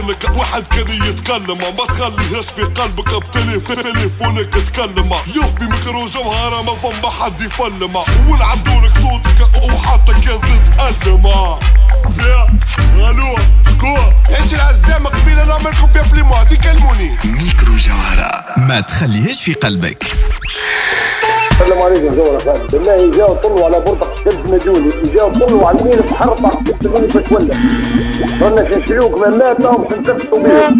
لك واحد كان يتكلم، ما تخليهاش في قلبك بتليفونك تكلم. يفضي ميكرو جوهرة ما فما حد يفلم، والعدولك صوتك وحتى كان تتألم. الو شكون؟ انت العزامة قبيلة نعملكم فيها بليمو تكلموني. ميكرو جوهرة ما تخليهاش في قلبك. السلام عليكم جوهرة خالد. بالله جاو طلوا على برطق شد مجولي، جاو طلوا على الميل بحرطة تقولي بتولى. قلنا باش نشريوك ممات وباش نتفقوا بيهم.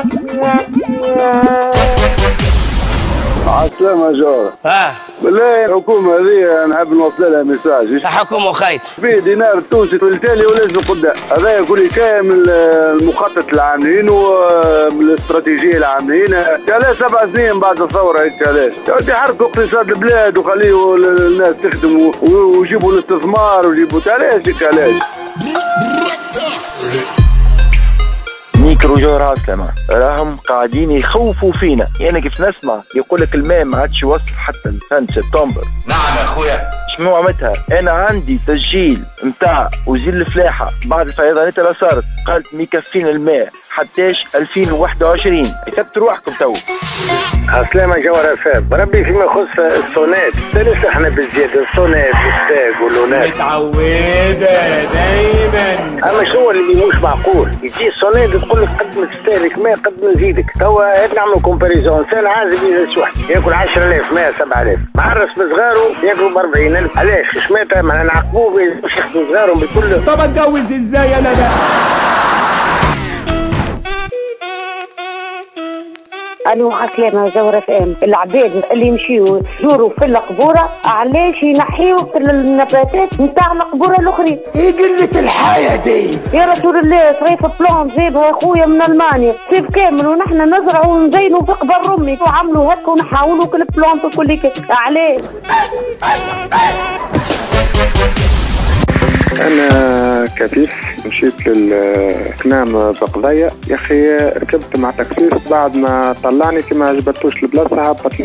عالسلامة جوهرة. بالله الحكومة هذه نحب نوصل لها ميساج. الحكومة خايف. في دينار التونسي والتالي ولازم قدام. هذا يقول كامل المخطط العاملين والاستراتيجية العاملين. علاش 7 سنين بعد الثورة هيك علاش؟ يحركوا اقتصاد البلاد وخليوا الناس تخدم ويجيبوا الاستثمار ويجيبوا علاش هيك علاش؟ ميكرو جوهرة عسلامة. راهم قاعدين يخوفوا فينا، يعني كيف نسمع يقول لك الماء ما عادش يوصل حتى ل 2 سبتمبر. نعم يا اخويا. شنو عملتها؟ انا عندي تسجيل نتاع وزير الفلاحة بعد الفيضانات اللي صارت، قالت ما يكفينا الماء حتىش 2021. كتبت روحكم تو. عسلامة جوهرة فاب. ربي فيما يخص الصونات ليش احنا بالزيادة الصونات والستاك واللونات متعودة دايما. اما شنو اللي مش معقول؟ يجي الصونات تقول لك قد ما تستهلك ماء قد ما نزيدك. توا نعمل كومباريزون، انسان عازب يزيد شوح ياكل 10,000 ماء 7,000، محرس بصغاره ياكلوا ب40,000. علاش؟ شماتها ما نعاقبوه باش ياخذوا صغارهم بكل. طب اتجوز ازاي انا ده؟ أنا عسلامة جوهرة فام. العباد اللي يمشيوا يزوروا في القبورة علاش ينحيوا النباتات نتاع القبورة الأخرين؟ إيه قلة الحياة دي؟ يا رسول الله صريف بلان جايبها يا خويا من ألمانيا صيف كامل ونحن نزرعوا ونزينوا في قبر أمي وعملوا هكا ونحاولوا كل بلانت وكل كده. علاش؟ أنا كفيف مشيت للكنام بقضية يا أخي، ركبت مع تاكسيس بعد ما طلعني كما عجبتوش البلاصة هبطني.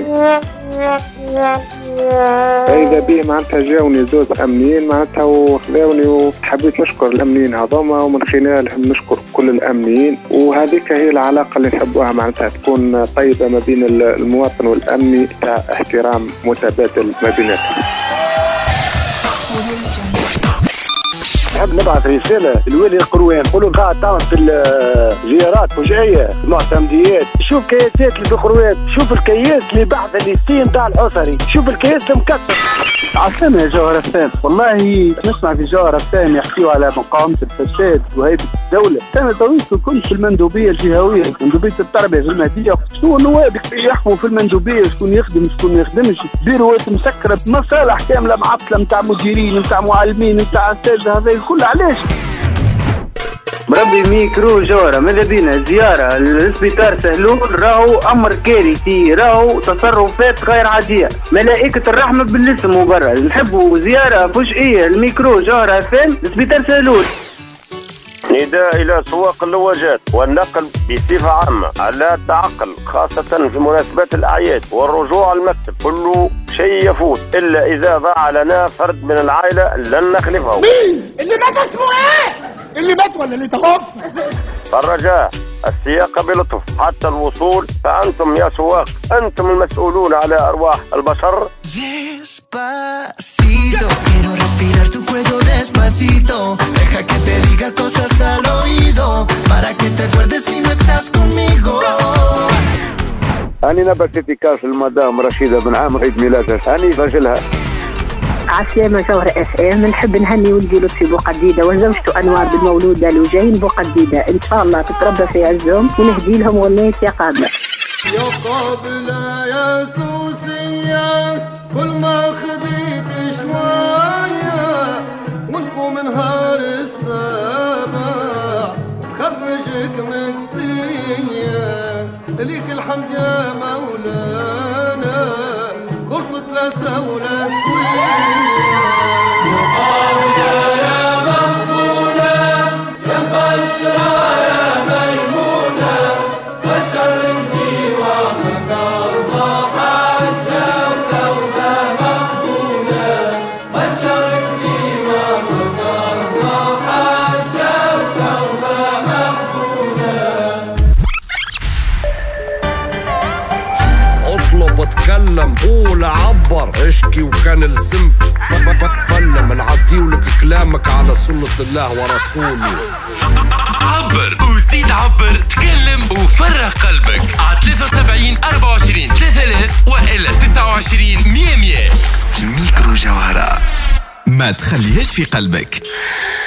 فإذا به معناتها جاوني زوز أمنيين معناتها وخذوني، وحبيت نشكر الأمنيين هذوما ومن خلالهم نشكر كل الأمنيين. وهذيك هي العلاقة اللي نحبوها معناتها تكون طيبة ما بين المواطن والأمني، تاع احترام متبادل ما بيناتهم. نحب نبعث رسالة للوالي القروان نقولوا قاعد تعمل في الزيارات فجائية المعتمديات. شوف كياسات اللي في القروان، شوف الكياس اللي بعد الليستين تاع الحصري، شوف الكياس المكسر. عسلامة يا جوهرة فام. والله نسمع في جوهرة فام يحكيوا على مقاومة الفساد وهيبة الدولة. أنا تويت كنت في المندوبية الجهوية، مندوبية التربية في المهدية. شنو النواب يحكموا في المندوبية، شكون يخدم شكون ما يخدمش، بيروات مسكرة مصالح كاملة معطلة نتاع مديرين نتاع معلمين نتاع أساتذة. هذا الكل علاش؟ مربي ميكرو جوهرة ماذا بينا زيارة للسبيطار سهلون، راهو أمر كارثي، راهو تصرفات غير عادية، ملائكة الرحمة بالاسم وبرا. نحبوا زيارة فجئية الميكرو جوهرة فين لسبيطار سهلون. نداء إلى سواق اللواجات والنقل بصفة عامة على التعقل خاصة في مناسبات الأعياد والرجوع على المكتب. كل شيء يفوت إلا إذا ضاع لنا فرد من العائلة لن نخلفه. مين؟ اللي مات اسمه ايه؟ اللي مات ولا اللي توفى؟ الرجاء السياقة بلطف حتى الوصول، فأنتم يا سواق أنتم المسؤولون على أرواح البشر. Despacito, quiero respirar tu cuello despacito. Deja que te diga cosas al oído, para que te acuerdes si no estás conmigo. أنا نبتتي كاس المدام رشيدة بن عام عيد ميلادها، أنا فاجلها. عسلامة جوهرة اف ام. نحب نهني ولدي لطفي بوقديدة وزوجته انوار بالمولودة لوجين بوقديدة، ان شاء الله تتربى في عزهم ونهدي لهم وليت يا قابلة. يا قابلة يا سوسية كل ما خديت شوية ولكم نهار السابع خرجك مكسية. ليك الحمد يا مولانا خلصت لا سولا سوية. وبتكلم قول عبر اشكي وكان الزم فلم نعديولك كلامك على سنة الله ورسوله. عبر وزيد عبر تكلم وفرغ قلبك على 73 24 3000 وإلا 29 100. ميكرو جوهرة ما تخليهاش في قلبك.